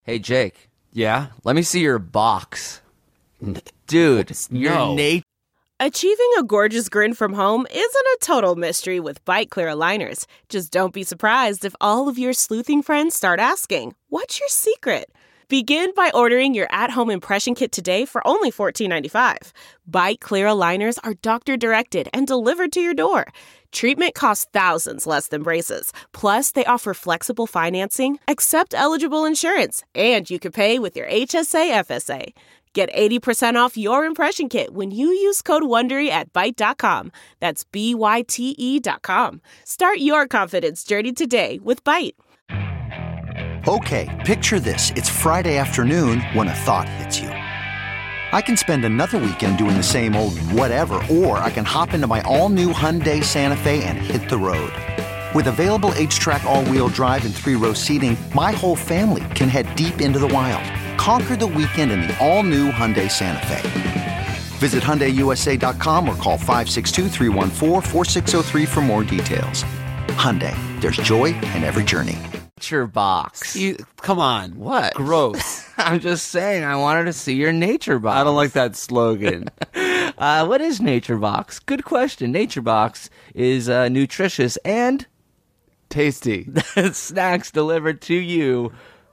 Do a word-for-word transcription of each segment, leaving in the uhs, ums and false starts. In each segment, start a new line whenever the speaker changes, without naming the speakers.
Hey, Jake.
Yeah?
Let me see your box. Dude, your
No.
nature.
Achieving a gorgeous grin from home isn't a total mystery with Bite Clear aligners. Just don't be surprised if all of your sleuthing friends start asking, "What's your secret?" Begin by ordering your at-home impression kit today for only fourteen ninety-five. Bite Clear aligners are doctor-directed and delivered to your door. Treatment costs thousands less than braces. Plus, they offer flexible financing, accept eligible insurance, and you can pay with your H S A F S A. Get eighty percent off your impression kit when you use code WONDERY at Byte dot com. That's B Y T E dot com. Start your confidence journey today with Byte.
Okay, picture this. It's Friday afternoon when a thought hits you. I can spend another weekend doing the same old whatever, or I can hop into my all-new Hyundai Santa Fe and hit the road. With available H-Track all-wheel drive and three-row seating, my whole family can head deep into the wild. Conquer the weekend in the all-new Hyundai Santa Fe. Visit Hyundai U S A dot com or call five six two, three one four, four six zero three for more details. Hyundai, there's joy in every journey.
Nature box.
You, come on.
What?
Gross.
I'm just saying, I wanted to see your nature box.
I don't like that slogan.
uh, what is Nature Box? Good question. Nature Box is uh, nutritious and
Tasty.
snacks delivered to you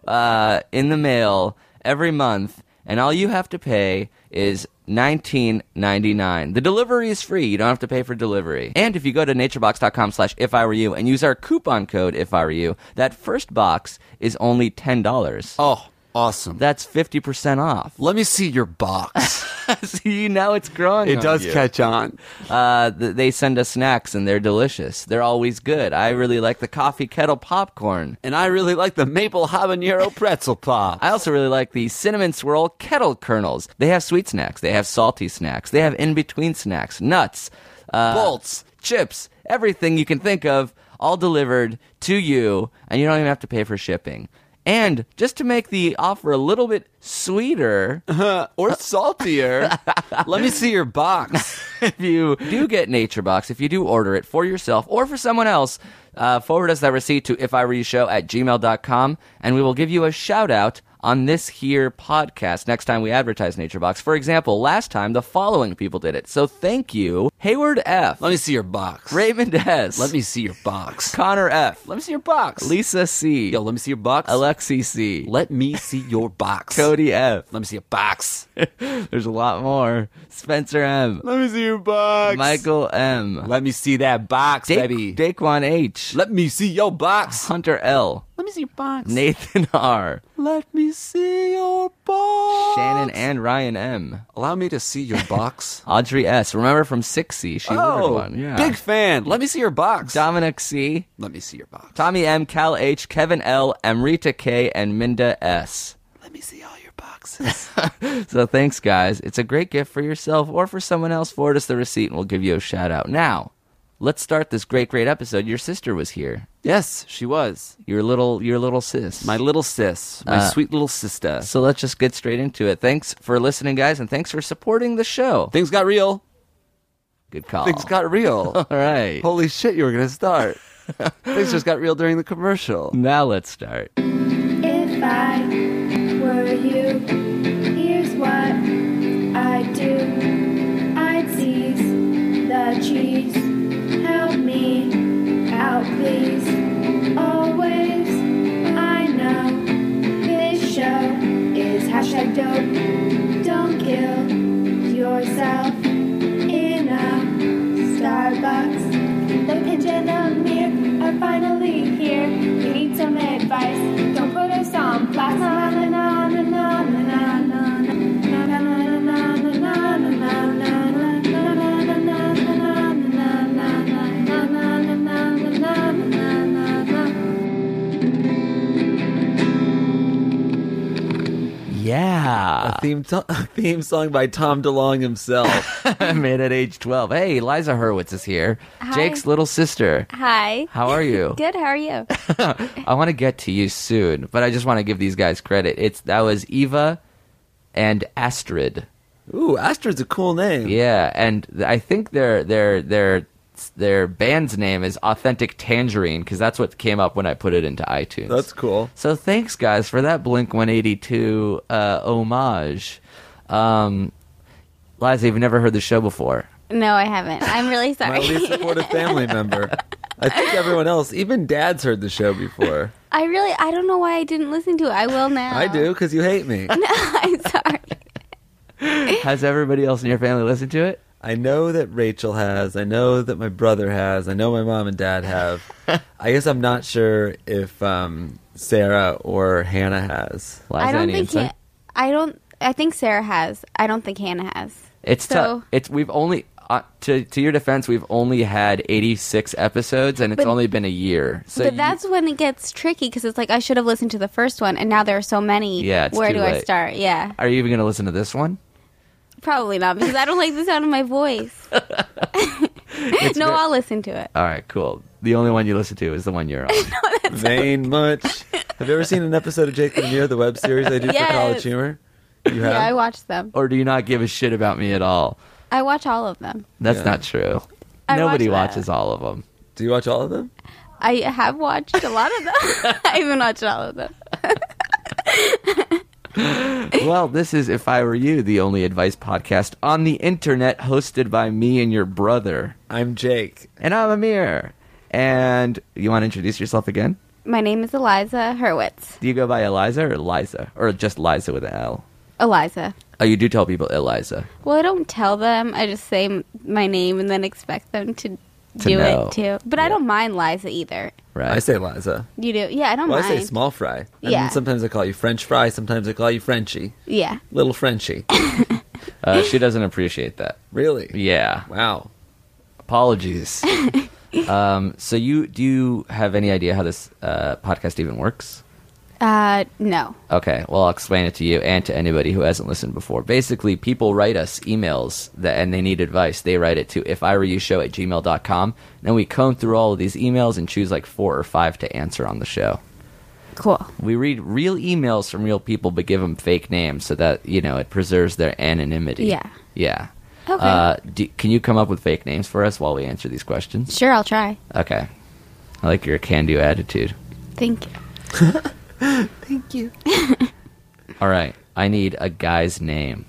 uh, in the mail every month, and all you have to pay is nineteen ninety-nine. The delivery is free. You don't have to pay for delivery. And if you go to naturebox.com slash if I were you and use our coupon code if I were you, that first box is only ten dollars.
Oh, awesome.
That's fifty percent off.
Let me see your box.
See, now it's growing
It
on
does
you.
catch on.
Uh, th- they send us snacks, and they're delicious. They're always good. I really like the coffee kettle popcorn.
And I really like the maple habanero pretzel pop.
I also really like the cinnamon swirl kettle kernels. They have sweet snacks. They have salty snacks. They have in-between snacks, nuts, uh,
Bolts.
chips, everything you can think of, all delivered to you, and you don't even have to pay for shipping. And just to make the offer a little bit sweeter,
Or saltier. Let me see your box.
if you do get Nature Box, if you do order it for yourself or for someone else, uh, forward us that receipt to if I were you show at gmail dot com, and we will give you a shout out on this here podcast next time we advertise Nature Box. For example, last time the following people did it. So thank you: Hayward F,
Let me see your box.
Raymond S,
Let me see your box.
Connor F,
Let me see your box.
Lisa C,
Yo, let me see your box.
Alexi C,
Let me see your box.
Cody F.
Let me see a box.
There's a lot more. Spencer M,
Let me see your box.
Michael M,
Let me see that box,
Da-
baby.
Daquan H,
Let me see your box.
Hunter L,
Let me see your box.
Nathan R,
Let me see your box.
Shannon and Ryan M,
Allow me to see your box.
Audrey S. Remember from six C, she ordered
oh,
one. Yeah.
big fan. Let me see your box.
Dominic C,
Let me see your box.
Tommy M, Cal H, Kevin L, Amrita K, and Minda S.
Let me see all your boxes.
So thanks, guys. It's a great gift for yourself or for someone else. Forward us the receipt and we'll give you a shout out. Now, let's start this great, great episode. Your sister was here.
Yes, she was.
Your little, your little sis.
My little sis. My
Uh,
sweet little sister.
So let's just get straight into it. Thanks for listening, guys, and thanks for supporting the show.
Things got real.
Good call.
Things got real.
All right.
Holy shit, you were going to start. Things just got real during the commercial.
Now let's start.
If I were you, here's what I'd do. I'd seize the cheese. Help me out, please. Always, I know this show is hashtag dope. Don't kill yourself in a Starbucks. The pinch and the mirror are finally here. You need some advice. Don't put us on blast. Na na na na na na na na na na na na na na
Yeah.
A theme, to- a theme song by Tom DeLonge himself.
Made at age twelve. Hey, Liza Hurwitz is here.
Hi.
Jake's little sister.
Hi.
How are you?
Good, how are you?
I want to get to you soon, but I just want to give these guys credit. It's That was Eva and Astrid.
Ooh, Astrid's a cool name.
Yeah, and th- I think their their their their band's name is Authentic Tangerine because that's what came up when I put it into iTunes.
That's cool.
So thanks, guys, for that Blink one eighty-two uh, homage. Um, Liza, you've never heard the show before.
No, I haven't. I'm really
My
sorry.
least supportive family member. I think everyone else, even Dad's heard the show before.
I really, I don't know why I didn't listen to it. I will now.
I do, because you hate me.
No, I'm sorry.
Has everybody else in your family listened to it?
I know that Rachel has. I know that my brother has. I know my mom and dad have. I guess I'm not sure if um, Sarah or Hannah has.
Liza,
I don't
any
think.
insight?
Han- I don't. I think Sarah has. I don't think Hannah has.
It's
So-
tough. It's we've only uh, to to your defense, we've only had eighty-six episodes, and it's
But-
only been a year. So
but
you-
that's when it gets tricky because it's like I should have listened to the first one, and now there are so many.
Yeah, it's
where
too
do I
late.
start? Yeah,
are you even going to listen to this one?
probably not because I don't like the sound of my voice. No,
ver-
I'll listen to it.
All right, cool. The only one you listen to is the one you're on.
Vain much. Have you ever seen an episode of Jake and Amir, the web series I do
Yes.
for College Humor? You have?
Yeah, I watch them.
Or do you not give a shit about me at all?
I watch all of them.
That's
Yeah.
not true.
I
Nobody
watch that.
watches all of them.
Do you watch all of them?
I have watched a lot of them. I haven't watched all of them.
Well, this is If I Were You, the only advice podcast on the internet hosted by me and your brother.
I'm Jake.
And I'm Amir. And you want to introduce yourself again?
My name is Eliza Hurwitz.
Do you go by Eliza or Liza? Or just Liza with an L?
Eliza.
Oh, you do tell people Eliza.
Well, I don't tell them. I just say m- my name and then expect them to,
To
do
know.
it too. But I don't mind Liza either.
Right.
I say Liza.
You do? Yeah, I don't
Well, I
mind.
say small fry. And
Yeah.
then sometimes I call you French fry. Sometimes I call you Frenchie.
Yeah.
Little Frenchie.
Uh, she doesn't appreciate that.
Really?
Yeah.
Wow.
Apologies. um, so you do you have any idea how this uh, podcast even works?
Uh, no.
Okay, well, I'll explain it to you and to anybody who hasn't listened before. Basically, people write us emails that, and they need advice. They write it to if I were you show at gmail dot com. Then we comb through all of these emails and choose like four or five to answer on the show.
Cool.
We read real emails from real people, but give them fake names so that, you know, it preserves their anonymity.
Yeah.
Yeah.
Okay.
Uh, do, can you come up with fake names for us while we answer these questions?
Sure, I'll try.
Okay. I like your can-do attitude.
Thank you.
Thank you.
All right. I need a guy's name.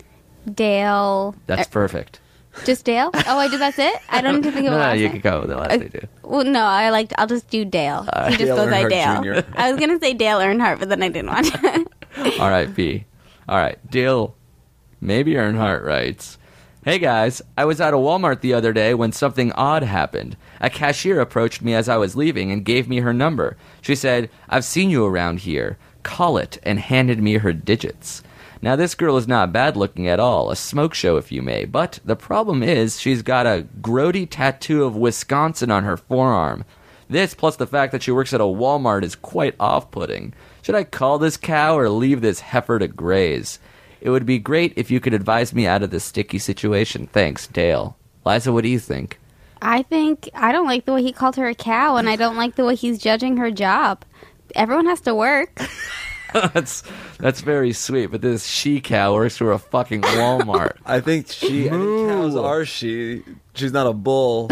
Dale.
That's
er,
perfect.
just Dale? Oh, I did. That's it? I don't need to think of
No,
a
no,
last
you
name.
can go with the last
Uh,
they do.
Well, no, I like. I'll just do Dale. he just
Dale
goes by
Earnhardt
Dale.
Junior
I was gonna say Dale Earnhardt, but then I didn't want to.
All right, P. All right, Dale. Maybe Earnhardt writes, "Hey guys, I was at a Walmart the other day when something odd happened. A cashier approached me as I was leaving and gave me her number. She said, 'I've seen you around here. Call it,' and handed me her digits. Now this girl is not bad looking at all, a smoke show if you may, but the problem is she's got a grody tattoo of Wisconsin on her forearm. This, plus the fact that she works at a Walmart, is quite off-putting. Should I call this cow or leave this heifer to graze? It would be great if you could advise me out of this sticky situation. Thanks, Dale." Liza, what do you think?
I think I don't like the way he called her a cow, and I don't like the way he's judging her job. Everyone has to work.
that's that's very sweet, but this she cow works for a fucking Walmart.
I think she. I think cows are she. She's not a bull.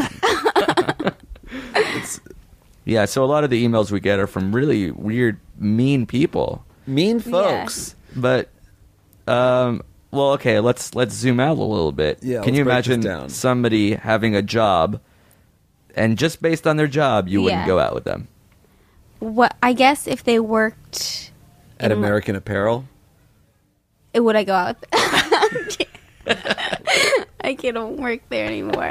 It's
Yeah, so a lot of the emails we get are from really weird, mean people.
mean folks.
But, um, well, okay, let's let's zoom out a little bit.
Yeah,
Can
let's
you
break this
imagine
down.
somebody having a job, and just based on their job, you wouldn't
Yeah.
go out with them?
What I guess if they worked
At
in-
American Apparel.
would I go out? I can't work there anymore.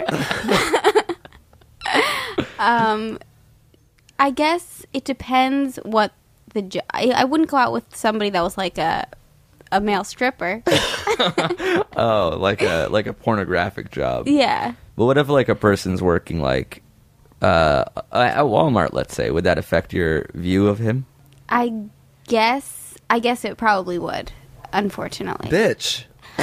um, I guess it depends what the jo- I, I wouldn't go out with somebody that was like a a male stripper.
Oh, like a like a pornographic job.
Yeah.
But what if like a person's working like uh, at Walmart, let's say? Would that affect your view of him?
I guess I guess it probably would, unfortunately.
Bitch.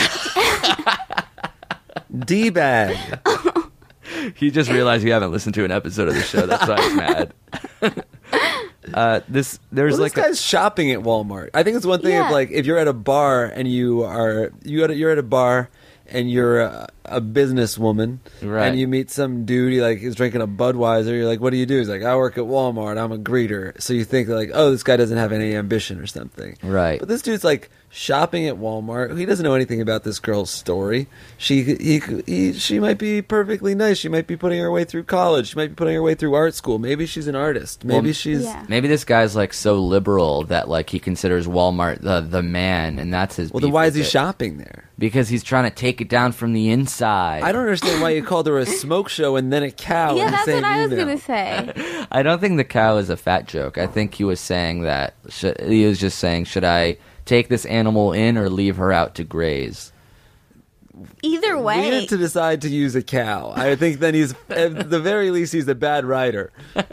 D-bag.
He just realized you haven't listened to an episode of the show. That's why he's mad. uh, this there's
Well,
like
this
a,
guy's shopping at Walmart. I think it's one thing
Yeah.
if like if you're at a bar and you are you at a, you're at a bar and you're a, a businesswoman,
Right.
and you meet some dude, he like is drinking a Budweiser. You're like, "What do you do?" He's like, "I work at Walmart. I'm a greeter." So you think like, "Oh, this guy doesn't have any ambition or something."
Right.
But this dude's like shopping at Walmart. He doesn't know anything about this girl's story. She he, he she might be perfectly nice. She might be putting her way through college. She might be putting her way through art school. Maybe she's an artist. Maybe
Well,
she's
Yeah.
Maybe this guy's like so liberal that like he considers Walmart the the man, and that's his.
well. Then
beef
why is
with
he
it.
shopping there?
Because he's trying to take it down from the inside.
I don't understand why you called her a smoke show and then a cow.
Yeah,
in the
that's
same
what I was
email.
gonna say.
I don't think the cow is a fat joke. I think he was saying that should, he was just saying, should I take this animal in or leave her out to graze?
Either way,
Weird to decide to use a cow. I think then he's, at the very least, he's a bad writer.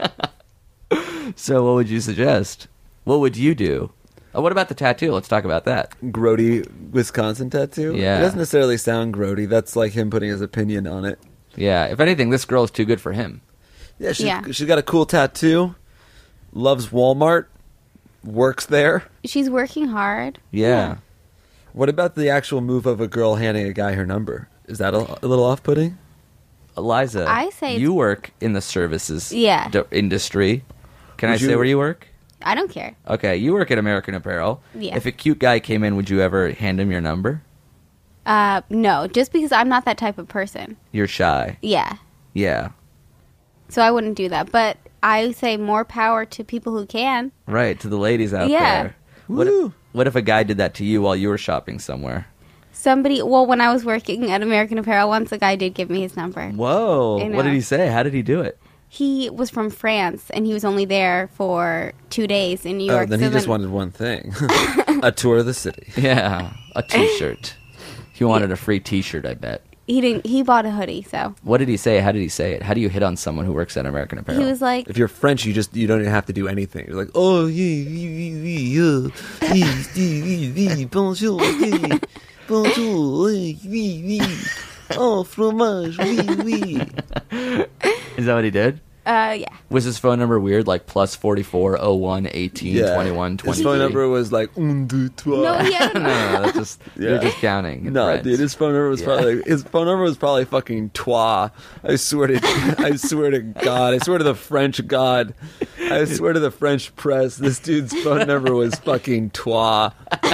So what would you suggest? What would you do? Oh, what about the tattoo? Let's talk about that.
Grody, Wisconsin tattoo?
Yeah.
It doesn't necessarily sound grody. That's like him putting his opinion on it.
Yeah, if anything, this girl is too good for him.
Yeah, she's,
Yeah.
she's got a cool tattoo, loves Walmart, works there.
she's working hard.
Yeah.
What about the actual move of a girl handing a guy her number? Is that a, a little off-putting?
Eliza,
I say
you work in the services
Yeah.
d- industry. Can I
Would
say
you-
where you work?
I don't care.
Okay, you work at American Apparel.
Yeah.
If a cute guy came in, would you ever hand him your number?
Uh, no, just because I'm not that type of person.
You're shy.
Yeah,
Yeah.
so I wouldn't do that. But I say more power to people who can.
Right, to the ladies out
Yeah.
there. What if,
Woo.
what if a guy did that to you while you were shopping somewhere?
Somebody, well, when I was working at American Apparel, once a guy did give me his number.
Whoa.
I
What did
know.
he say? How did he do it?
He was from France, and he was only there for two days in New
Oh,
York.
then
so
he just
then-
wanted one thing. A tour of the city.
Yeah, a t-shirt. He wanted a free t-shirt, I bet.
He didn't. He bought a hoodie, so
What did he say? How did he say it? How do you hit on someone who works at American Apparel?
he was like,
If you're French, you just you don't even have to do anything. You're like, oh, oui, oui, oui, oui, uh, oui, oui, oui, oui, bonjour, oui, bonjour, oui, oui, oui, oh, fromage, oui, oui.
Is that what he did?
uh, yeah.
Was his phone number weird, like plus forty-four oh one eighteen twenty-one twenty-three?
His phone number was like un, deux, trois.
No, he had
No,
a,
no, no, that's just you're
Yeah.
just counting. in
No,
French.
dude, his phone number was
Yeah.
probably his phone number was probably fucking trois. I swear to I swear to God, I swear to the French God, I swear to the French press, this dude's phone number was fucking trois.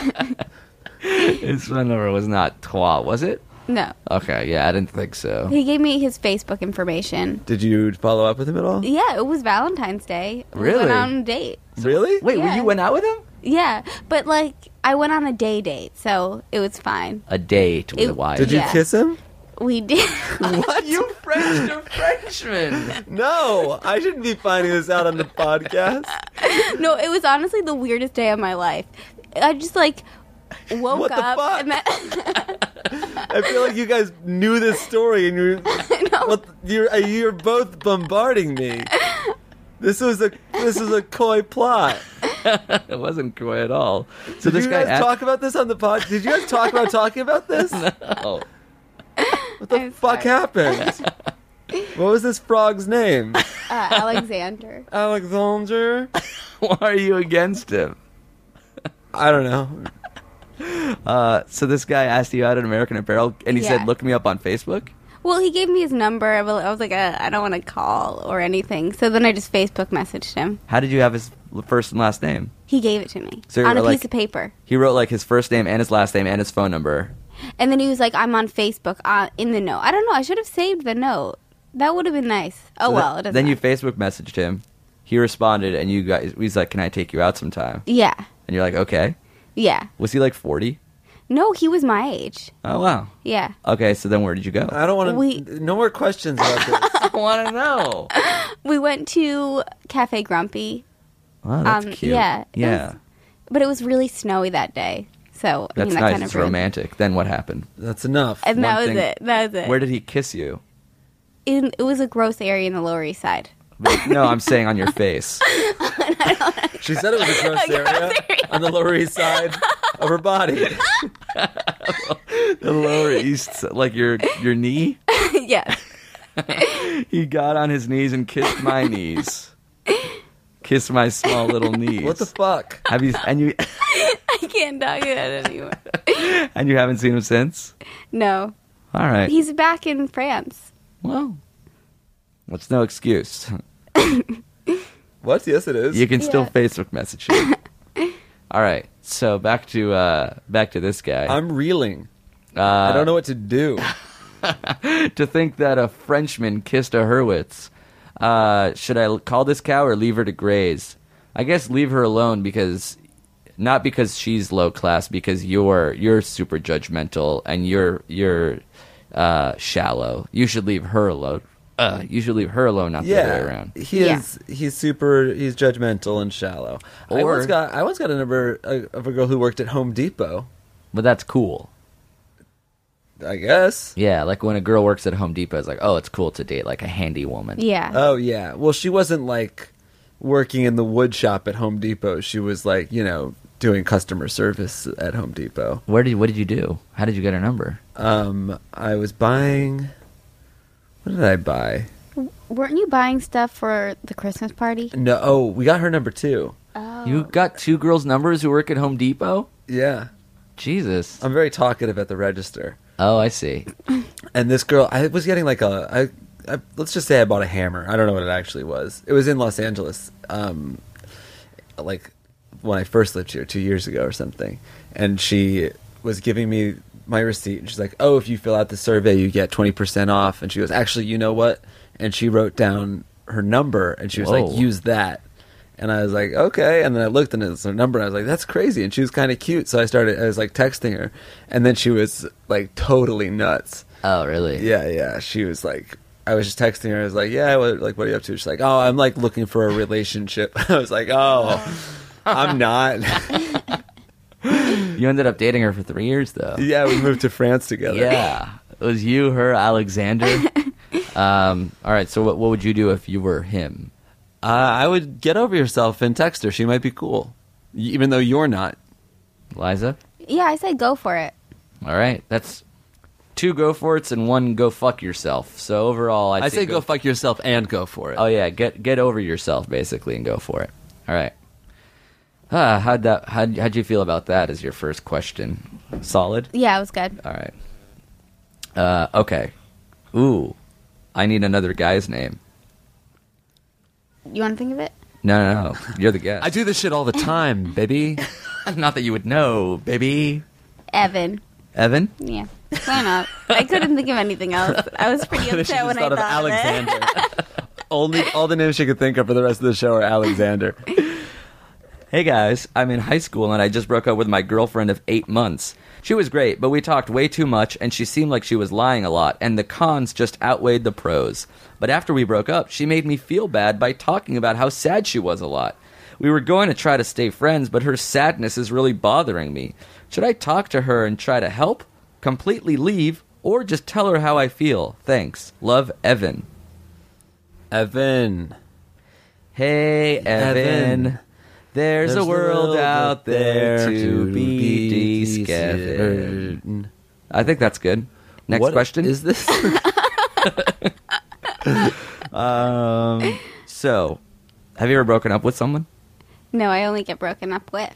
His phone number was not trois, was it?
no.
Okay, yeah, I didn't think so.
He gave me his Facebook information.
Did you follow up with him at all?
Yeah, it was Valentine's Day. We
Really?
went on a date.
Really?
Wait,
Yeah.
you went out with him?
Yeah, but like I went on a day date, so it was fine.
A date with
It-
a wife.
Did you
Yeah.
kiss him?
We did.
What? You French to Frenchman.
No, I shouldn't be finding this out on the podcast.
No, it was honestly the weirdest day of my life. I just like woke
What the
up
fuck?
and then
I feel like you guys knew this story and you're what you're you're both bombarding me. This was a this was a coy plot.
It wasn't coy at all. So
Did
this
you
guy
guys
asked-
talk about this on the pod? Did you guys talk about talking about this?
No.
What the
I'm
fuck
sorry.
happened? What was this frog's name?
uh, Alexander.
Alexander?
Why are you against him?
I don't know.
Uh, so this guy asked you out at American Apparel, and he
Yeah.
said, "Look me up on Facebook."
Well, he gave me his number, but I was like, uh, I don't want to call or anything. So then I just Facebook messaged him.
How did you have his first and last name?
He gave it to me
So
on a
you're like-
piece of paper.
He wrote like his first name and his last name and his phone number.
And then he was like, I'm on Facebook uh, in the note. I don't know. I should have saved the note. That would have been nice. Oh,
So
well.
th-
It doesn't
then you
matter.
Facebook messaged him. He responded, and you guys, he's like, "Can I take you out sometime?"
Yeah.
And you're like, "Okay."
Yeah.
Was he like forty?
No, he was my age.
Oh wow.
Yeah.
Okay, so then where did you go?
I don't want to.
We-
No more questions about this.
I want to know.
We went to Cafe Grumpy.
Wow, that's
Um,
cute.
yeah, it
yeah.
was- But it was really snowy that day. So, I
That's
mean, that
nice.
kind
It's
of ruined-
romantic. Then what happened?
That's enough.
And that
One
was
thing-
it. That was it.
Where did he kiss you?
In, it was a gross area in the Lower East Side.
No, I'm saying on your face.
She said it was a gross area on the Lower East Side of her body.
The Lower East, like your your knee.
Yes.
He got on his knees and kissed my knees. Kissed my small little knees.
What the fuck?
Have you and you
I can't talk about it anymore.
and you haven't seen him since?
No.
All right.
He's back in France.
Well, that's no excuse.
What? Yes, it is.
You can still
Yeah.
Facebook message him. All right. So back to uh, back to this guy.
I'm reeling.
uh,
I don't know what to do.
to think that a Frenchman kissed a Hurwitz. Uh, should I l- call this cow or leave her to graze? I guess leave her alone because, not because she's low class, because you're you're super judgmental and you're you're uh, shallow. You should leave her alone. Uh, you should leave her alone, not the other way
Yeah,
around.
he is. He's super. He's judgmental and shallow. I
Or-
once got. I once got a number uh, of a girl who worked at Home Depot.
But that's cool.
I guess.
Yeah, like when a girl works at Home Depot, it's like, oh, it's cool to date like a handy woman.
Yeah.
Oh yeah. Well, she wasn't like working in the wood shop at Home Depot. She was like, you know, doing customer service at Home Depot.
Where did what did you do? How did you get her number?
Um, I was buying. What did I buy?
Weren't you buying stuff for the Christmas party?
No. Oh, we got her number two.
Oh.
You got two girls' numbers who work at Home Depot?
Yeah.
Jesus.
I'm very talkative at the register.
Oh, I see.
And this girl, I was getting like a, I, I, let's just say I bought a hammer. I don't know what it actually was. It was in Los Angeles, um, like when I first lived here two years ago or something. And she was giving me my receipt. And she's like, oh, if you fill out the survey, you get twenty percent off. And she goes, actually, you know what? And she wrote down her number and she was
Whoa.
like, use that. And I was like, okay. And then I looked and it's her number. And I was like, that's crazy. And she was kind of cute. So I started, I was like texting her. And then she was like totally nuts.
Oh, really?
Yeah, yeah. She was like, I was just texting her. I was like, yeah, what, like, what are you up to? She's like, oh, I'm like looking for a relationship. I was like, oh, I'm not.
You ended up dating her for three years, though.
Yeah, we moved to France together.
Yeah. It was you, her, Alexander. um, all right, so what, what would you do if you were him?
Uh, I would get over yourself and text her. She might be cool, y- even though you're not.
Liza?
Yeah, I said go for it.
All right, that's two go for it's and one go fuck yourself. So overall, I'd
I say go fuck yourself and go for it.
Oh yeah, get get over yourself basically and go for it. All right. Ah, how'd that? How'd, how'd you feel about that? As your first question, solid.
Yeah, it was good.
All right. Uh, okay. Ooh, I need another guy's name.
You want to think of it?
No, no, no. You're the guest.
I do this shit all the time, baby.
Not that you would know, baby.
Evan.
Evan.
Yeah. Why not? I couldn't think of anything else. I was pretty
She
upset
just
when I
thought of
thought of it.
Alexander. Only all the names she could think of for the rest of the show are Alexander.
Hey guys, I'm in high school and I just broke up with my girlfriend of eight months. She was great, but we talked way too much and she seemed like she was lying a lot, and the cons just outweighed the pros. But after we broke up, she made me feel bad by talking about how sad she was a lot. We were going to try to stay friends, but her sadness is really bothering me. Should I talk to her and try to help, completely leave, or just tell her how I feel? Thanks. Love, Evan.
Evan.
Hey, Evan.
Evan.
There's,
There's
a world out there to be discovered.
discovered.
I think that's good. Next
What
question.
is this?
um, so, have you ever broken up with someone?
No, I only get broken up with.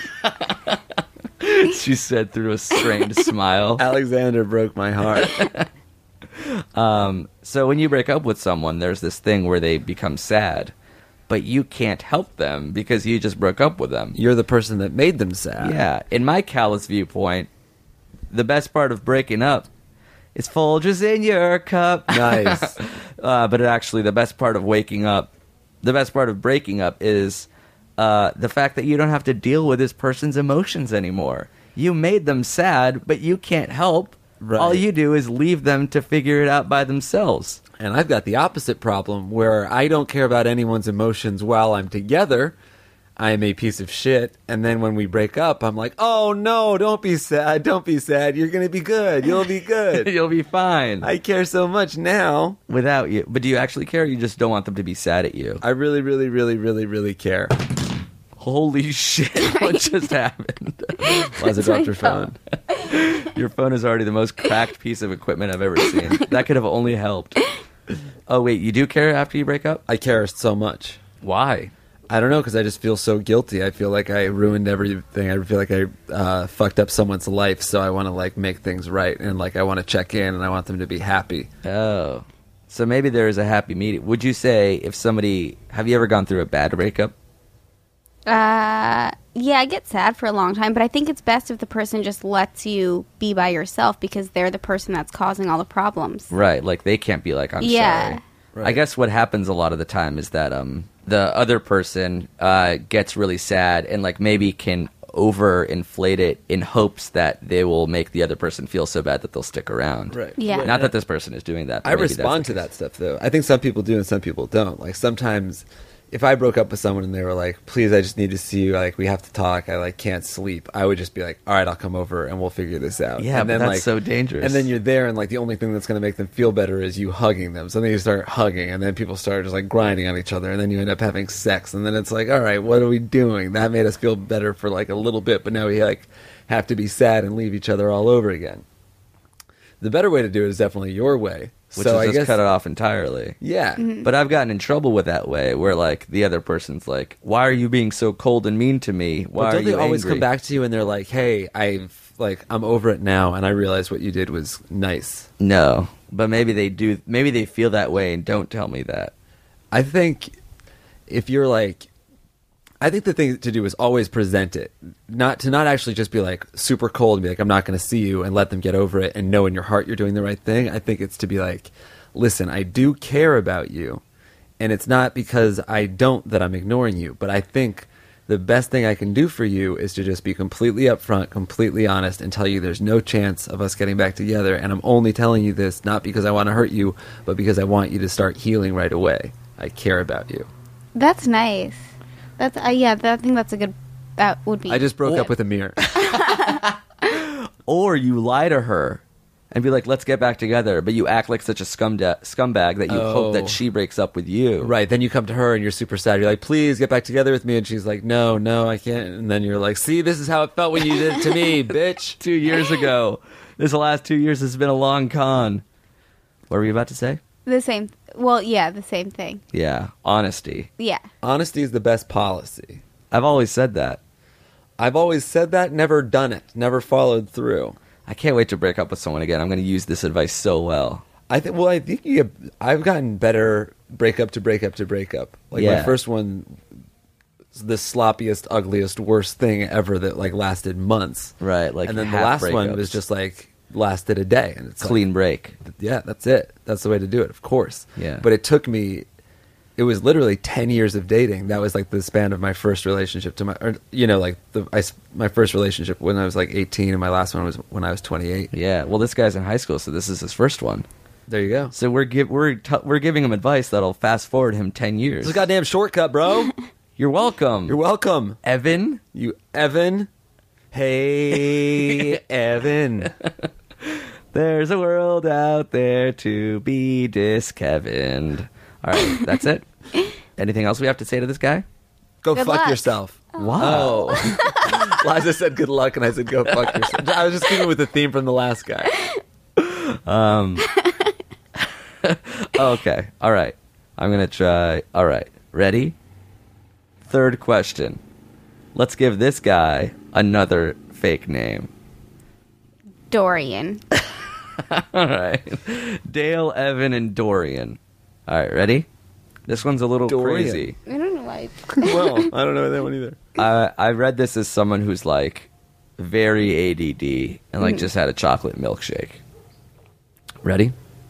She said through a strained smile.
Alexander broke my heart.
Um, so when you break up with someone, there's this thing where they become sad, but you can't help them because you just broke up with them.
You're the person that made them sad.
Yeah, in my callous viewpoint, the best part of breaking up is Folgers in your cup.
Nice.
uh, but actually, the best part of waking up, the best part of breaking up is uh, the fact that you don't have to deal with this person's emotions anymore. You made them sad, but you can't help.
Right.
All you do is leave them to figure it out by themselves.
And I've got the opposite problem where I don't care about anyone's emotions while I'm together. I am a piece of shit. And then when we break up, I'm like, oh no, don't be sad. Don't be sad. You're going to be good. You'll be good.
You'll be fine
I care so much now.
without you. But do you actually care? Or you just don't want them to be sad at you?
I really, really, really, really, really care.
Holy shit! What just happened?
Liza
It's my
dropped her phone.
Your phone is already the most cracked piece of equipment I've ever seen. That could have only helped. Oh wait, you do care after you break up?
I care so much.
Why?
I don't know, because I just feel so guilty. I feel like I ruined everything. I feel like I uh, fucked up someone's life, so I want to like make things right, and like I want to check in, and I want them to be happy.
Oh, so maybe there is a happy medium. Would you say if somebody, have you ever gone through a bad breakup?
Uh, yeah, I get sad for a long time, but I think it's best if the person just lets you be by yourself because they're the person that's causing all the problems.
Right, like they can't be like, I'm
Yeah.
sorry.
Right.
I guess what happens a lot of the time is that um the other person uh gets really sad and like maybe can overinflate it in hopes that they will make the other person feel so bad that they'll stick around.
Right.
Yeah.
Not that this person is doing that. but
I
maybe that's
respond
the
to
case.
that stuff, though. I think some people do and some people don't. Like, sometimes if I broke up with someone and they were like, please, I just need to see you, like, we have to talk, I, like, can't sleep, I would just be like, all right, I'll come over and we'll figure this out.
Yeah,
and
but that's
like,
so dangerous.
And then you're there, and, like, the only thing that's going to make them feel better is you hugging them. So then you start hugging, and then people start just, like, grinding on each other, and then you end up having sex, and then it's like, all right, what are we doing? That made us feel better for, like, a little bit, but now we, like, have to be sad and leave each other all over again. The better way to do it is definitely your way.
Which
so
is
I
just
guess,
cut it off entirely.
Yeah.
But I've gotten in trouble with that way, where like the other person's like, "Why are you being so cold and mean to me? Why
But
are
don't they
you
always
angry?"
come back to you and they're like, "Hey, I've like I'm over it now, and I realize what you did was nice."
No, but maybe they do. Maybe they feel that way and don't tell me that.
I think if you're like, I think the thing to do is always present it, not to not actually just be like super cold and be like, "I'm not going to see you," and let them get over it and know in your heart you're doing the right thing. I think it's to be like, "Listen, I do care about you, and it's not because I don't that I'm ignoring you, but I think the best thing I can do for you is to just be completely upfront, completely honest, and tell you there's no chance of us getting back together, and I'm only telling you this not because I want to hurt you, but because I want you to start healing right away. I care about you."
That's nice. That's uh, yeah. That, I think that's a good. That would be.
I just broke
Oh.
up with Amir.
Or you lie to her and be like, "Let's get back together," but you act like such a scumda- scumbag that you hope
Oh.
that she breaks up with you.
Right, then you come to her and you're super sad. You're like, "Please get back together with me," and she's like, "No, no, I can't." And then you're like, "See, this is how it felt when you did it to me, bitch."
Two years ago. This last two years has been a long con. What were you about to say?
the same. Well, yeah, the same thing.
Yeah, honesty.
Yeah.
Honesty is the best policy.
I've always said that.
I've always said that, never done it, never followed through.
I can't wait to break up with someone again. I'm going to use this advice so well.
I think. Well, I think you get, I've gotten better breakup to breakup to breakup. Like
Yeah.
my first one, was the sloppiest, ugliest, worst thing ever that like lasted months.
Right, like
and then the
half
last one
breakups.
was just like lasted a day, and it's like,
Clean break.
yeah, that's it. That's the way to do it, of course.
Yeah.
But it took me. It was literally ten years of dating. That was like the span of my first relationship to my, or, you know, like the I, s- my first relationship when I was like eighteen, and my last one was when I was twenty-eight.
Yeah. Well, this guy's in high school, so this is his first one.
There you go.
So we're give, we're t- we're giving him advice that'll fast forward him ten years.
It's a goddamn shortcut, bro.
You're welcome.
You're welcome,
Evan.
you Evan. Hey, Evan.
There's a world out there to be diskevined. All right, that's it. Anything else we have to say to this guy?
Go
Good
fuck
luck.
yourself.
Wow.
Oh. Liza said good luck, and I said go fuck yourself. I was just keeping with the theme from the last guy.
Um. Okay. All right. I'm gonna try. All right. Ready? Third question. Let's give this guy another fake name.
Dorian.
All right. Dale, Evan, and Dorian. All right. Ready? This one's a little
Dorian.
crazy.
I don't know why.
Well, I don't know that one either.
I I read this as someone who's like very A D D and like just had a chocolate milkshake. Ready?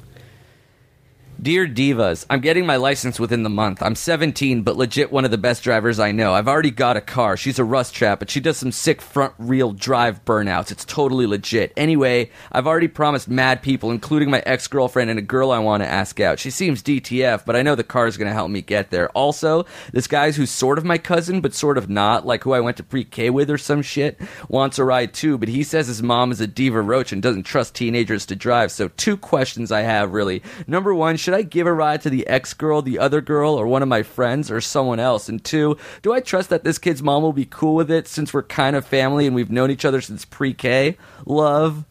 Dear Divas, I'm getting my license within the month. I'm seventeen, but legit one of the best drivers I know. I've already got a car. She's a rust trap, but she does some sick front wheel drive burnouts. It's totally legit. Anyway, I've already promised mad people, including my ex-girlfriend and a girl I want to ask out. She seems D T F, but I know the car's going to help me get there. Also, this guy's who's sort of my cousin, but sort of not, like who I went to pre-K with or some shit, wants a ride too, but he says his mom is a diva roach and doesn't trust teenagers to drive. So two questions I have, really. Number one, should I give a ride to the ex-girl, the other girl, or one of my friends, or someone else? And two, do I trust that this kid's mom will be cool with it since we're kind of family and we've known each other since pre-K? Love,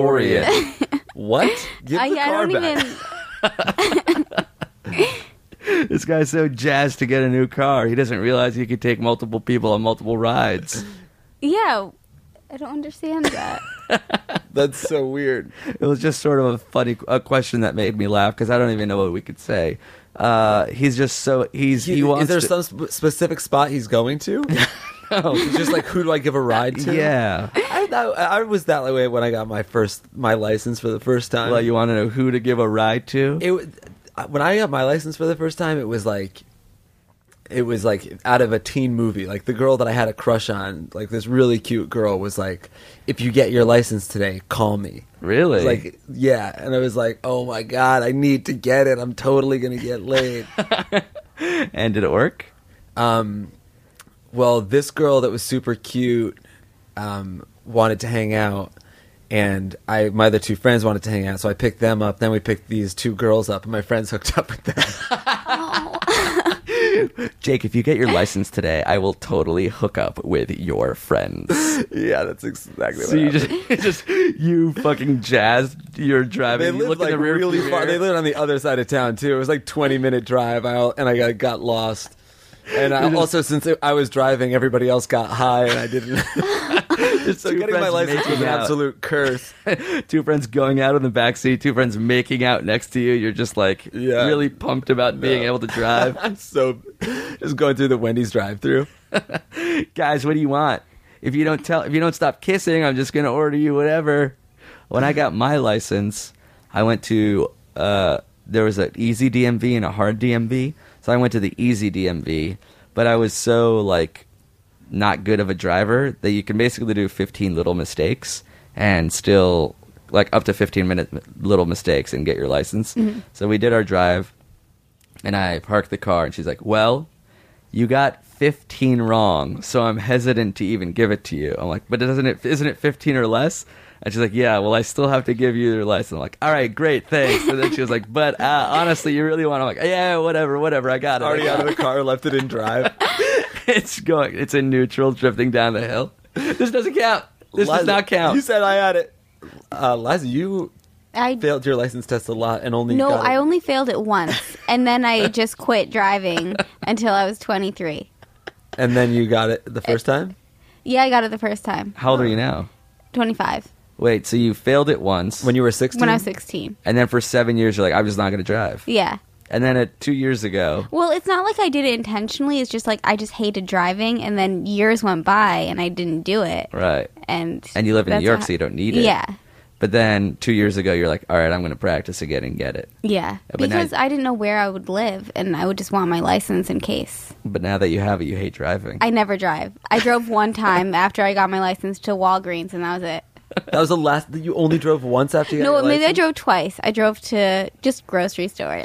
Dorian.
What? Give
I,
the
I
car
don't
back.
even.
This guy's so jazzed to get a new car. He doesn't realize he could take multiple people on multiple rides.
Yeah, I don't understand that.
That's so weird.
It was just sort of a funny a question that made me laugh because I don't even know what we could say. Uh, he's just so he's he,
He-
wants
is there
to,
some sp- specific spot he's going to?
no.
He's just like, who do I give a ride to?
Yeah.
I, I, I was that way when I got my first my license for the first time.
Well, you want to know who to give a ride to?
it wa- when I got my license for the first time, it was like it was like out of a teen movie. Like the girl that I had a crush on, like this really cute girl, was like, "If you get your license today, call me."
Really?
Like, yeah, and I was like, "Oh my god, I need to get it. I'm totally gonna get laid."
And did it work?
Um, well, this girl that was super cute um, wanted to hang out, and I my other two friends wanted to hang out, so I picked them up. Then we picked these two girls up, and my friends hooked up with them.
Jake, if you get your license today, I will totally hook up with your friends.
Yeah, that's exactly
So
what
you
happened.
just, just you fucking jazzed. You're driving.
They
you
lived
look
like
in the rear
really
view
far. They
mirror.
lived on the other side of town too. It was like twenty minute drive, I, and I got, got lost. And I, also, since I was driving, everybody else got high, and I didn't.
Just
So
two
getting my
friends
license was
making
an
out.
absolute curse.
Two friends going out in the backseat, two friends making out next to you. You're just like
Yeah.
really pumped about being
No.
able to drive.
I'm so just going through the Wendy's drive-through.
Guys, what do you want? If you don't tell, if you don't stop kissing, I'm just gonna order you whatever. When I got my license, I went to uh, there was an easy D M V and a hard D M V. So I went to the easy D M V, but I was so like not good of a driver that you can basically do fifteen little mistakes and still like up to fifteen minute little mistakes and get your license. So we did our drive, and I parked the car, and she's like, "Well, you got fifteen wrong, so I'm hesitant to even give it to you." I'm like, "But doesn't it isn't it fifteen or less?" And she's like, "Yeah, well, I still have to give you your license." I'm like, "All right, great, thanks." And then she was like, "But uh, honestly, you really want?" I'm like, "Yeah, whatever, whatever, I got it." I
Already
got
out of
it."
the car, left it in drive.
It's going. It's in neutral, drifting down the hill. This doesn't count. This does
Liza,
not count.
You said I had it. Uh, Liza, you
I
failed your license test a lot and only
no,
got
I
it.
only failed it once, and then I just quit driving until I was twenty-three.
And then you got it the first time?
Yeah, I got it the first time.
How old are you now?
twenty-five.
Wait, so you failed it once,
When you were sixteen?
When I was sixteen.
and then for seven years you're like, "I'm just not going to drive."
Yeah.
And then at two years ago,
Well, it's not like I did it intentionally. It's just like I just hated driving, and then years went by, and I didn't do it.
right?
And
And you live in
that's
New York,
how-
so you don't need it.
Yeah.
But then two years ago, you're like, "All right, I'm going to practice again and get it."
Yeah.
but now-
Because I didn't know where I would live, and I would just want my license in case.
But now that you have it, you hate driving.
I never drive. I drove one time after I got my license to Walgreens, and that was it.
That was the last. You only drove once after you got
No,
your
maybe I
license?
drove twice. I drove to just grocery store.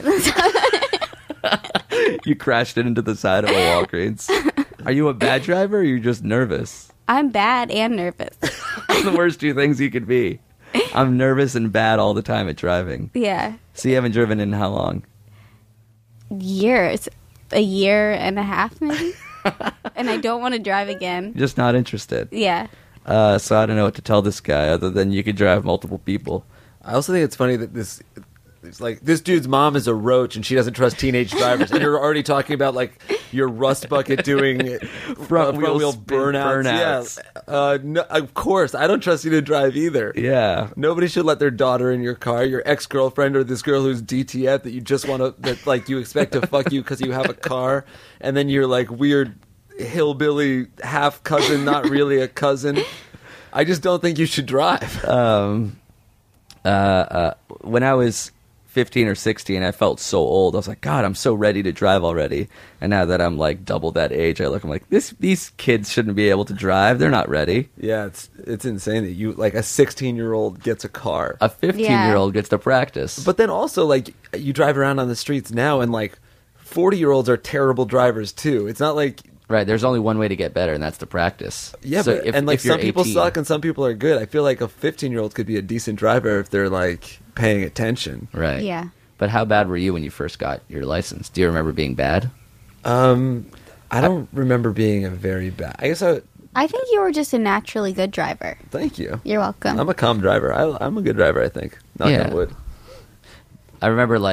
You crashed it into the side of a Walgreens. Are you a bad driver, or are you just nervous?
I'm bad and nervous.
The worst two things you could be. I'm nervous and bad all the time at driving.
Yeah.
So you haven't driven in how long?
Years. A year and a half, maybe. And I don't want to drive again.
Just not interested.
Yeah.
Uh, so I don't know what to tell this guy other than you could drive multiple people.
I also think it's funny that this. It's like, this dude's mom is a roach and she doesn't trust teenage drivers. And you're already talking about, like, your rust bucket doing
Front
uh,
wheel
wheel
spin
burnouts.
burnouts.
Yeah. Uh, no, of course. I don't trust you to drive either.
Yeah.
Nobody should let their daughter in your car, your ex-girlfriend, or this girl who's D T F that you just want to, that, like, you expect to fuck you because you have a car. And then you're, like, weird hillbilly half cousin, not really a cousin. I just don't think you should drive.
Um, uh, uh, when I was fifteen or sixteen, I felt so old. I was like, God, I'm so ready to drive already. And now that I'm like double that age, I look, I'm like, this, these kids shouldn't be able to drive. They're not ready.
Yeah, it's it's insane that you, like, a sixteen-year-old gets a car.
A fifteen-year-old gets to practice.
But then also, like, you drive around on the streets now, and, like, forty-year-olds are terrible drivers, too. It's not like...
right, there's only one way to get better, and that's to practice.
Yeah,
So
but,
if-
and, like,
if you're
some people
eighteen
suck and some people are good. I feel like a fifteen-year-old could be a decent driver if they're, like, paying attention.
Right.
Yeah.
But how bad were you when you first got your license? Do you remember being bad?
Um, I don't remember being a very bad... I guess I...
I think you were just a naturally good driver.
Thank you.
You're welcome.
I'm a calm driver. I, I'm a good driver, I think. Knock
Yeah.
on wood.
I remember, like,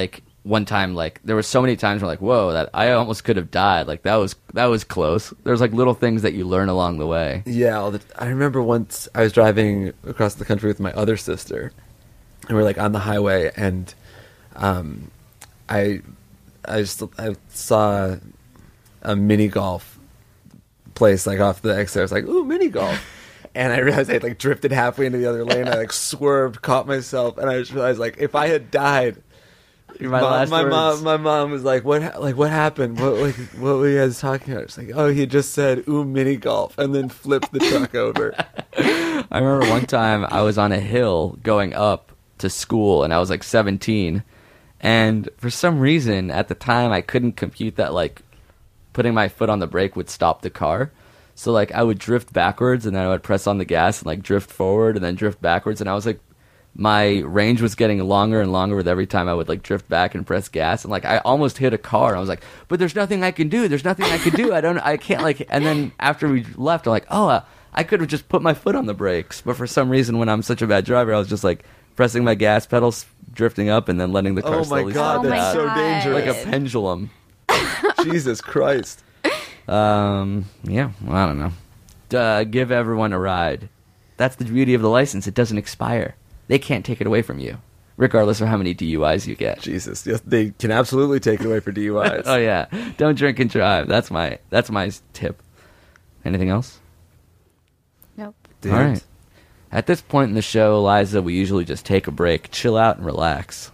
one time, like there were so many times where like, whoa, that I almost could have died. Like that was that was close. There's like little things that you learn along the way.
Yeah, all the, I remember once I was driving across the country with my other sister, and we are like on the highway, and um, I I just I saw a mini golf place like off the exit. I was like, ooh, mini golf. And I realized I like drifted halfway into the other lane. I like swerved, caught myself, and I just realized like if I had died,
My
my,
last
my
words.
mom, my mom was like, "What? ha- Like what happened? What? Like what were you guys talking about?" It's like, "Oh, he just said ooh mini golf," and then flipped the truck over.
I remember one time I was on a hill going up to school, and I was like seventeen, and for some reason at the time I couldn't compute that like putting my foot on the brake would stop the car. So like I would drift backwards, and then I would press on the gas and like drift forward and then drift backwards, and I was like, my range was getting longer and longer with every time I would like drift back and press gas, and like I almost hit a car, and I was like, but there's nothing I can do. There's nothing I can do. I don't. I can't like. And then after we left, I'm like, oh, uh, I could have just put my foot on the brakes, but for some reason, when I'm such a bad driver, I was just like pressing my gas pedals, drifting up, and then letting the car
Oh my
slowly
god,
Oh my
that's so
God.
dangerous!
like a pendulum.
Jesus Christ!
Um, yeah, well, I don't know. Uh, give everyone a ride. That's the beauty of the license. It doesn't expire. They can't take it away from you, regardless of how many D U Is you get.
Jesus, yes, they can absolutely take it away for D U Is.
Oh yeah, don't drink and drive. That's my that's my tip. Anything else?
Nope.
Damn.
All right. At this point in the show, Eliza, we usually just take a break, chill out, and relax.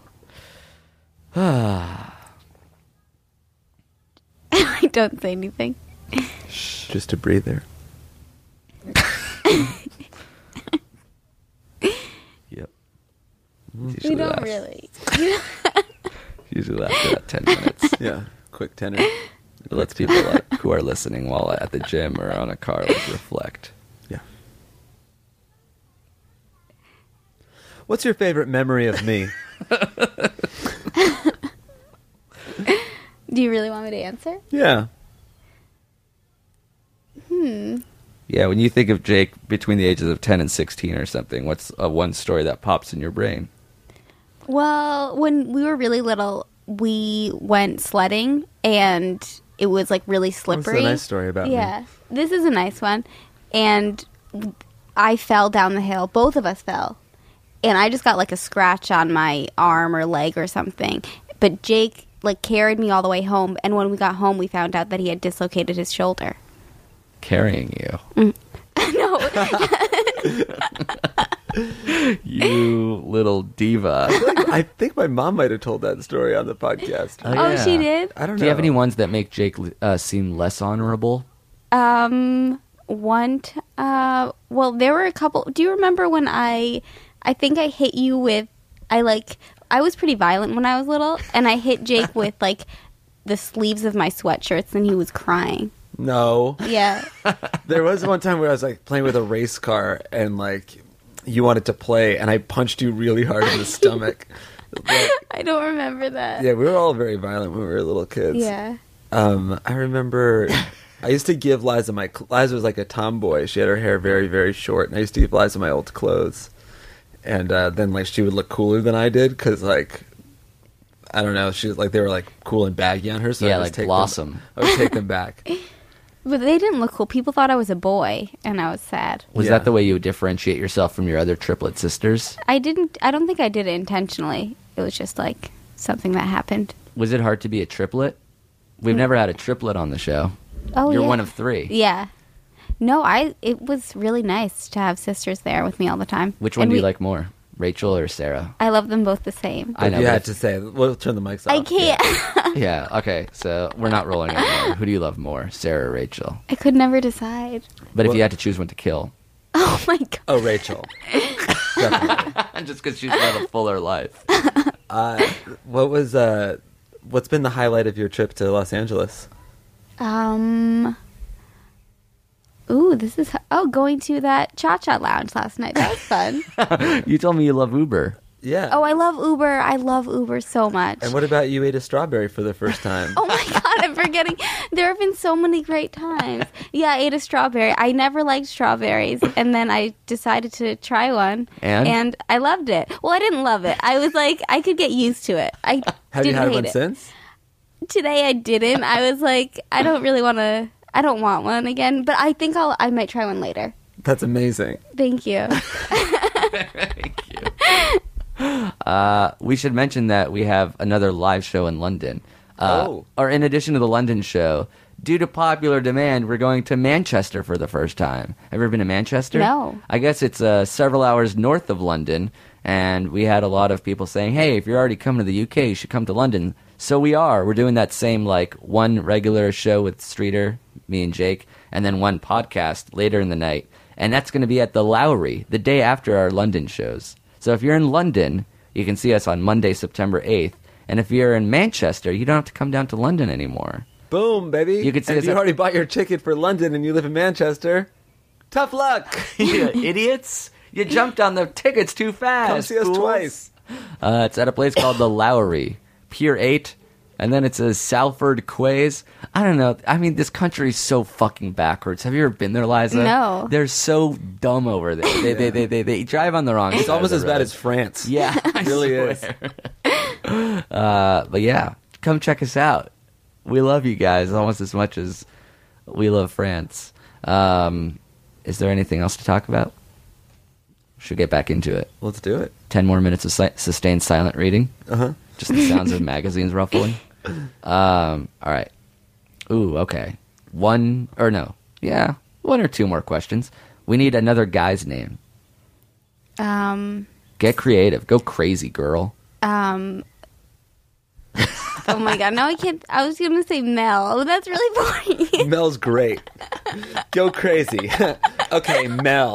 I don't say anything.
Just a breather.
Yep.
We
Usually
don't
lasts-
really.
Usually lasts about ten minutes.
Yeah, quick tenor.
It lets people like who are listening while at the gym or on a car like reflect.
Yeah. What's your favorite memory of me?
Do you really want me to answer?
Yeah.
Yeah, when you think of Jake between the ages of ten and sixteen or something, what's a one story that pops in your brain?
Well, when we were really little, we went sledding, and it was like really slippery.
That's a nice story about me.
Yeah, this is a nice one. And I fell down the hill. Both of us fell, and I just got like a scratch on my arm or leg or something. But Jake like carried me all the way home, and when we got home, we found out that he had dislocated his shoulder.
Carrying you.
No,
You little diva.
I think my mom might have told that story on the podcast.
Oh,
oh,
yeah.
she did.
I don't know.
Do you have any ones that make Jake uh, seem less honorable?
Um, one. T- uh, well, there were a couple. Do you remember when I? I think I hit you with. I like. I was pretty violent when I was little, and I hit Jake with like the sleeves of my sweatshirts, and he was crying.
No.
Yeah.
There was one time where I was like playing with a race car and like you wanted to play and I punched you really hard in the stomach. Like,
I don't remember that.
yeah, we were all very violent when we were little kids.
Yeah.
Um, I remember I used to give Liza my Liza was like a tomboy. She had her hair very very short, and I used to give Liza my old clothes. And uh, then like she would look cooler than I did because like I don't know, she was like they were like cool and baggy on her. So
Yeah,
I would
like
take
Blossom.
Them, I would take them back.
But they didn't look cool. People thought I was a boy, and I was sad.
Was
Yeah.
that the way you would differentiate yourself from your other triplet sisters?
I didn't. I don't think I did it intentionally. It was just like something that happened.
Was it hard to be a triplet? We've never had a triplet on the show.
Oh,
You're
yeah.
one of three.
Yeah. No, I. It was really nice to have sisters there with me all the time.
Which one
And
do you
we-
like more, Rachel or Sarah?
I love them both the same.
I
If
know.
you
but
had
if-
to say, we'll turn the mics off.
I can't.
Yeah, okay, so we're not rolling anymore. Who do you love more, Sarah or Rachel?
I could never decide.
But if
Well-
you had to choose one to kill,
Oh my god.
Oh, Rachel. Definitely.
just because she's led a fuller life.
Uh, what was uh, what's been the highlight of your trip to Los Angeles?
Um. Ooh, this is oh going to that Cha Cha Lounge last night. That was fun.
You told me you love Uber.
Yeah.
Oh, I love Uber. I love Uber so much.
And what about you ate a strawberry for the first time?
Oh my God, I'm forgetting. There have been so many great times. Yeah, I ate a strawberry. I never liked strawberries. And then I decided to try one.
And?
I loved it. Well, I didn't love it. I was like, I could get used to it. I
Have
didn't
you had
hate
one
it.
since?
Today I didn't. I was like, I don't really want to, I don't want one again. But I think I'll, I might try one later.
That's amazing.
Thank you.
Thank you. Uh, we should mention that we have another live show in London. Uh,
Oh.
Or in addition to the London show, due to popular demand, we're going to Manchester for the first time. Have you ever been to Manchester?
No.
I guess it's uh, several hours north of London, and we had a lot of people saying, hey, if you're already coming to the U K, you should come to London. So we are. We're doing that same, like, one regular show with Streeter, me and Jake, and then one podcast later in the night. And that's going to be at the Lowry, the day after our London shows. So if you're in London, you can see us on Monday, September eighth. And if you're in Manchester, you don't have to come down to London anymore.
Boom, baby.
You could see
and
us
if you
at-
already bought your ticket for London and you live in Manchester, tough luck.
You idiots! You jumped on the tickets too fast.
Come see us
fools.
twice.
Uh, it's at a place called the Lowry, Pier eight, and then it says Salford Quays. I don't know. I mean, this country's so fucking backwards. Have you ever been there, Liza?
No.
They're so dumb over there. They they, they, they, they drive on the wrong side.
It's almost
of
as
the
bad
road.
as France.
Yeah, I
It really is.
swear. uh, but yeah, come check us out. We love you guys almost as much as we love France. Um, is there anything else to talk about? Should get back into it.
Let's do it.
Ten more minutes of si- sustained silent reading.
Uh-huh.
Just the sounds of magazines ruffling. Um, all right. Ooh, okay. One, or no. Yeah, one or two more questions. We need another guy's name.
Um,
Get creative. Go crazy, girl.
um, oh my God. Now I can't, I was going to say Mel. That's really boring.
Mel's great. Go crazy. Okay, Mel.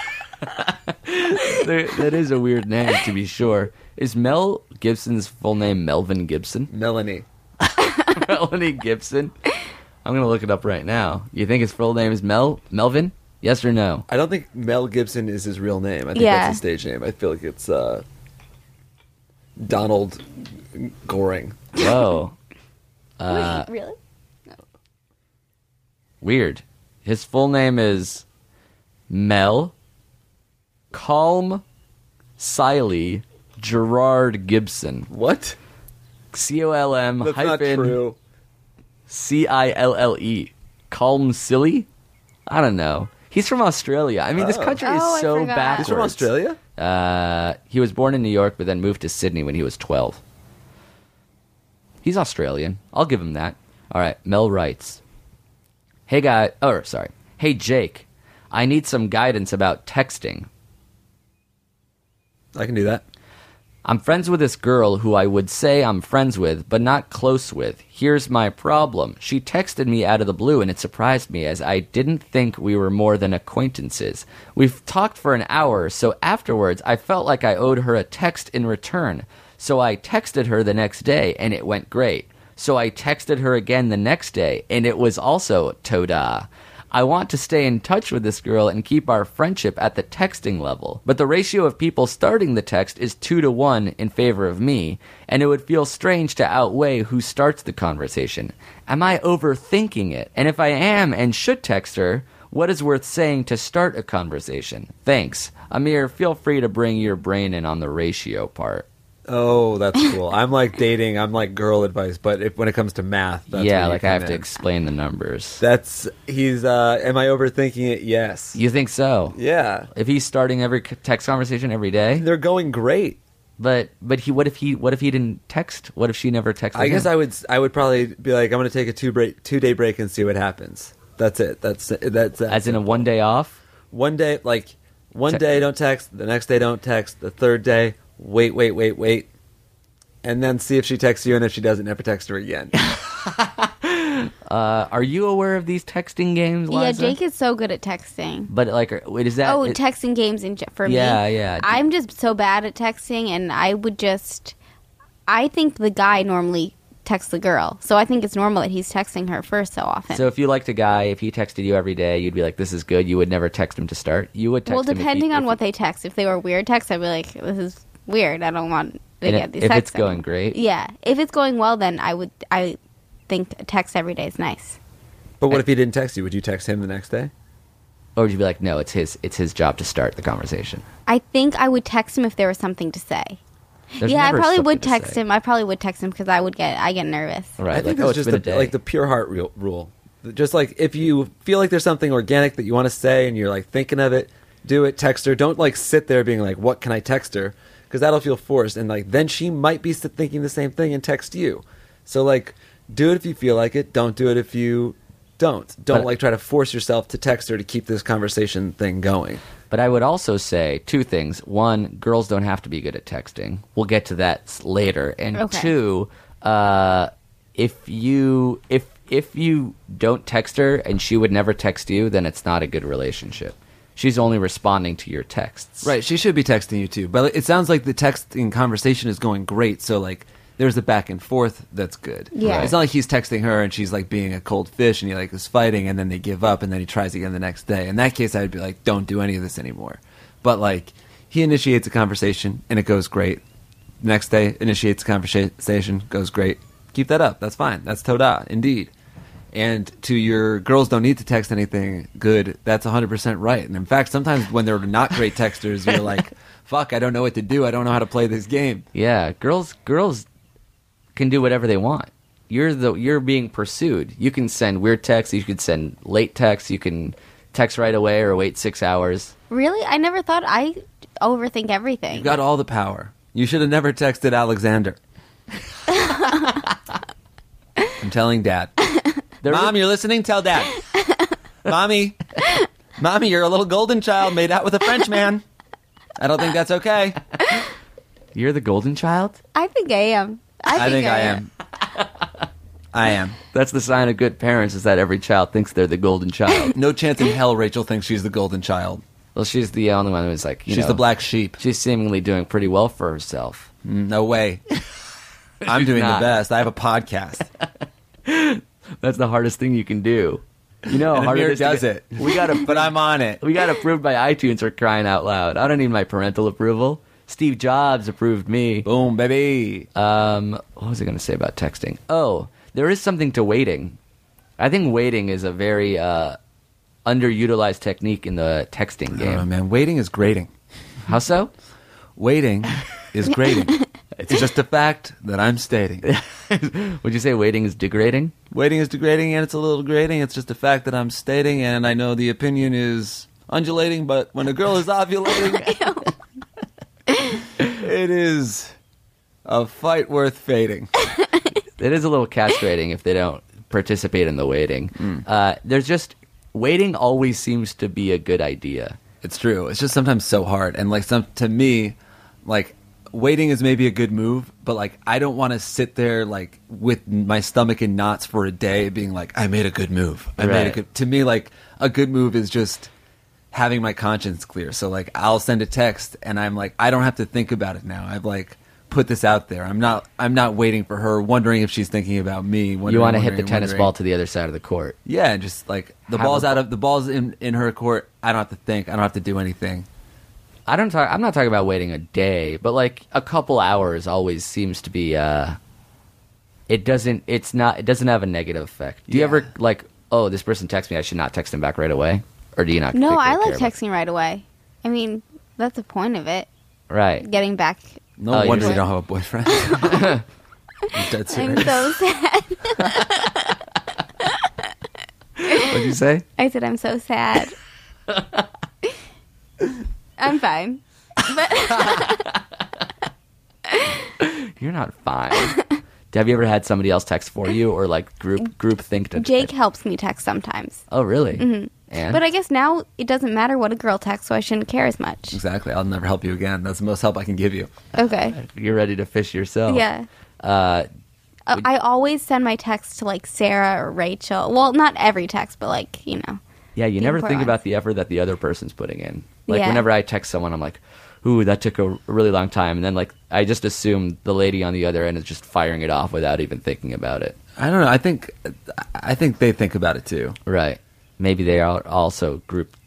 There, that is a weird name, to be sure. Is Mel Gibson's full name Melvin Gibson?
Melanie.
Melanie Gibson? I'm going to look it up right now. You think his full name is Mel? Melvin? Yes or no?
I don't think Mel Gibson is his real name. I think
Yeah.
that's a stage name. I feel like it's uh, Donald Goring.
Whoa.
Wait, really?
Weird. His full name is Mel Calm Siley Gerard Gibson.
What?
C O L M
That's not
hyphen
true.
C I L L E. Calm Silly? I don't know. He's from Australia. I mean, this
Oh.
country
Oh,
is
I
so
forgot.
backwards.
He's from Australia?
Uh, he was born in New York, but then moved to Sydney when he was twelve. He's Australian. I'll give him that. All right. Mel writes, "Hey guy, or sorry, hey Jake, I need some guidance about texting.
I can do that.
I'm friends with this girl who I would say I'm friends with, but not close with. Here's my problem. She texted me out of the blue, and it surprised me as I didn't think we were more than acquaintances. We've talked for an hour, so afterwards I felt like I owed her a text in return. So I texted her the next day, and it went great. So I texted her again the next day, and it was also toda. I want to stay in touch with this girl and keep our friendship at the texting level, but the ratio of people starting the text is two to one in favor of me, and it would feel strange to outweigh who starts the conversation. Am I overthinking it? And if I am and should text her, what is worth saying to start a conversation? Thanks. Amir, feel free to bring your brain in on the ratio part."
Oh, that's cool. I'm like dating. I'm like girl advice, but if, when it comes to math, that's
yeah,
where you
like I
come
have to
in.
explain the numbers.
That's he's. uh Am I overthinking it? Yes.
You think so?
Yeah.
If he's starting every c- text conversation every day?
They're going great.
But but he what if he what if he didn't text? What if she never texted?
I guess
him?
I would. I would probably be like, I'm going to take a two break, two day break and see what happens. That's it. That's that's, that's
as in a one day off.
one day. Like one
Te-
day, don't text. The next day, don't text. The third day, wait, wait, wait, wait, and then see if she texts you. And if she doesn't, never text her again.
Uh, are you aware of these texting games,
Yeah,
Liza?
Jake is so good at texting.
But like, are- wait, is that?
Oh,
it-
texting games in, ge- for me.
Yeah, yeah.
I'm just so bad at texting, and I would just. I think the guy normally texts the girl, so I think it's normal that he's texting her first so often.
So if you liked a guy, if he texted you every day, you'd be like, "This is good." You would never text him to start. You would text
well,
him. if he-
depending on
if
what
he-
they text. If they were weird texts, I'd be like, "This is weird. I don't want to
And
get
if-
these
if
texts.
it's going
anymore.
great?
Yeah. If it's going well, then I would. I think a text every day is nice.
But what if he didn't text you? Would you text him the next day?
Or would you be like, no, it's his it's his job to start the conversation?
I think I would text him if there was something to say.
There's
yeah, I
never
probably
something
would
to
text
say.
him. I probably would text him because I would get I get nervous.
Right.
I think
like, oh,
that's
it's
just
been
the,
a day.
like the pure heart real, rule. Just like if you feel like there's something organic that you want to say and you're like thinking of it, do it. Text her. Don't like sit there being like, "What can I text her?" Because that'll feel forced, and like then she might be sit- thinking the same thing and text you. So like, do it if you feel like it. Don't do it if you don't. Don't
But-
like try to force yourself to text her to keep this conversation thing going.
But I would also say two things. One, girls don't have to be good at texting. We'll get to that s- later. And
Okay.
two, uh, if you if if you don't text her and she would never text you, then it's not a good relationship. She's only responding to your texts.
Right, she should be texting you too. But it sounds like the texting conversation is going great, so like there's a back and forth that's good.
Yeah.
It's not like he's texting her and she's like being a cold fish and he like is fighting and then they give up and then he tries again the next day. In that case I'd be like, don't do any of this anymore. But like he initiates a conversation and it goes great. Next day initiates a conversation, goes great. Keep that up. That's fine. That's Toda, indeed. And to your girls don't need to text anything good, that's one hundred percent right. And in fact, sometimes when they're not great texters, you're like, fuck, I don't know what to do. I don't know how to play this game.
Yeah, girls girls can do whatever they want. You're the you're being pursued. You can send weird texts, you can send late texts, you can text right away or wait six hours.
Really, I never thought I overthink everything.
You've got all the power. You should have never texted Alexander. I'm telling Dad. Mom, you're listening? Tell Dad. Mommy. Mommy, you're a little golden child made out with a French man. I don't think that's okay.
You're the golden child?
I think I am. I think
I think I am. I am.
That's the sign of good parents, is that every child thinks they're the golden child.
No chance in hell Rachel thinks she's the golden child.
Well, she's the only one who's like, you
She's
know,
the black sheep.
she's seemingly doing pretty well for herself.
No way. I'm doing
not.
the best. I have a podcast.
That's the hardest thing you can do. You know how
And
hard
Amir
it is to
does
get-
it.
We got to
But I'm on it.
we got approved by iTunes for crying out loud. I don't need my parental approval. Steve Jobs approved me.
Boom, baby.
Um, what was I going to say about texting? Oh, there is something to waiting. I think waiting is a very uh, underutilized technique in the texting
I don't know,
game.
man. Waiting is grating.
How so?
Waiting is grating. It's just a fact that I'm stating.
Would you say waiting is degrading?
Waiting is degrading and it's a little grating. It's just a fact that I'm stating, and I know the opinion is undulating, but when a girl is ovulating, it is a fight worth fading.
It is a little castrating if they don't participate in the waiting. Uh, there's just waiting always seems to be a good idea.
It's true. It's just sometimes so hard, and like some to me, like waiting is maybe a good move, but like I don't want to sit there like with my stomach in knots for a day, being like, I made a good move. I made a
Right.
good. To me, like a good move is just having my conscience clear. So like I'll send a text, and I'm like, I don't have to think about it now. I've like put this out there. I'm not. I'm not waiting for her, wondering if she's thinking about me.
You
wondering-
want to hit the
wondering,
tennis
wondering.
ball to the other side of the court.
Yeah, and just like the
Have
ball's
a
out
ball.
of the ball's in in her court. I don't have to think. I don't have to do anything.
I don't talk. I'm not talking about waiting a day, but like a couple hours always seems to be. Uh, it doesn't. It's not. It doesn't have a negative effect. Do you
Yeah.
ever like? Oh, this person texts me. I should not text them back right away, or do you not?
No,
particularly
I like
care about-
texting right away. I mean, that's the point of it.
Right.
Getting back.
No
Oh, you're
wonder you
saying-
don't have a boyfriend. I'm dead
I'm
serious.
so sad.
What'd you say?
I said I'm so sad. I'm fine.
You're not fine. Have you ever had somebody else text for you, or like group group think to
Jake helps me text sometimes.
Oh, really? Mm-hmm. And
But I guess now it doesn't matter what a girl texts, so I shouldn't care as much.
Exactly. I'll never help you again. That's the most help I can give you.
Okay.
you're ready to fish yourself.
Yeah.
Uh,
Uh, I always send my texts to like Sarah or Rachel. Well, not every text, but like, you know.
yeah. You
The
never
important
think about
ones.
the effort that the other person's putting in. Like
Yeah.
whenever I text someone, I'm like, "Ooh, that took a really long time," and then like I just assume the lady on the other end is just firing it off without even thinking about it.
I don't know. I think I think they think about it too.
Right. Maybe they are also group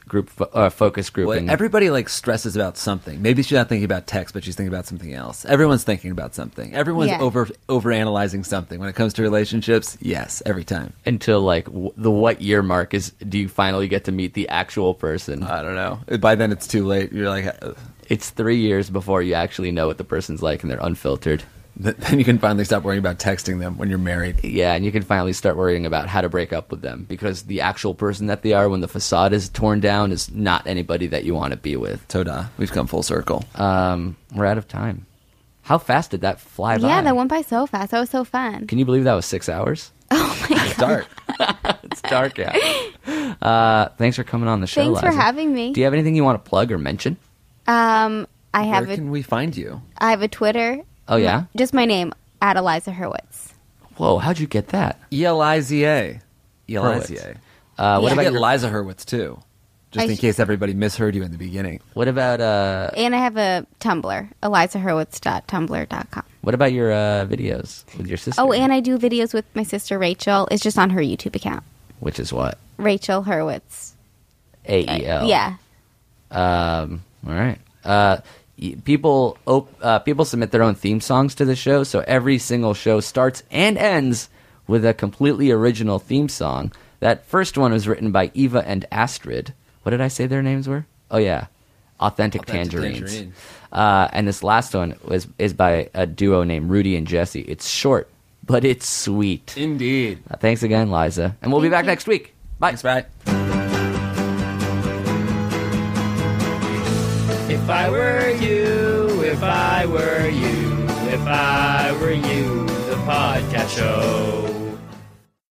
group fo- uh, focus group.
Well,
and
everybody like stresses about something. Maybe she's not thinking about text, but she's thinking about something else. Everyone's thinking about something. Everyone's
Yeah.
over over analyzing something when it comes to relationships. Yes, every time.
until like w- the what year mark is, do you finally get to meet the actual person?
I don't know. By then, it's too late. You're like, uh,
It's three years before you actually know what the person's like, and they're unfiltered.
then you can finally stop worrying about texting them when you're married.
Yeah, and you can finally start worrying about how to break up with them, because the actual person that they are when the facade is torn down is not anybody that you want to be with.
Toda, we've come full circle.
Um, we're out of time. How fast did that fly by?
Yeah, that went by so fast. That was so fun.
Can you believe that was six hours?
Start.
It's dark out. Uh, thanks for coming on the show,
Thanks for
Liza.
having me.
Do you have anything you want to plug or mention?
Um, I
Where
have a
can we find you?
I have a Twitter.
Oh, yeah?
Just my name, at Eliza Hurwitz.
Whoa, how'd you get that?
E L I Z A. E L I Z
Hurwitz.
A.
Uh, what
What
about
about
your,
Liza Hurwitz, too? Just
I
in
sh-
case everybody misheard you in the beginning.
what about uh,
And I have a Tumblr, eliza hurwitz dot tumblr dot com.
what about your uh, videos with your sister?
Oh, and I do videos with my sister Rachel. It's just on her YouTube account.
Which is what?
Rachel Hurwitz.
A E L.
Yeah.
Um, all right. Uh, y- people op- uh, people submit their own theme songs to the show, so every single show starts and ends with a completely original theme song. That first one was written by Eva and Astrid. What did I say their names were? Oh, yeah. Authentic,
Authentic
Tangerines.
Tangerine.
Uh, and this last one was is by a duo named Rudy and Jesse. It's short, but it's sweet.
Indeed.
Uh, thanks again, Liza. And we'll be
Thank
back
you.
next week. Bye.
Thanks, Brad.
If I were you, if I were you, if I were you, the podcast show.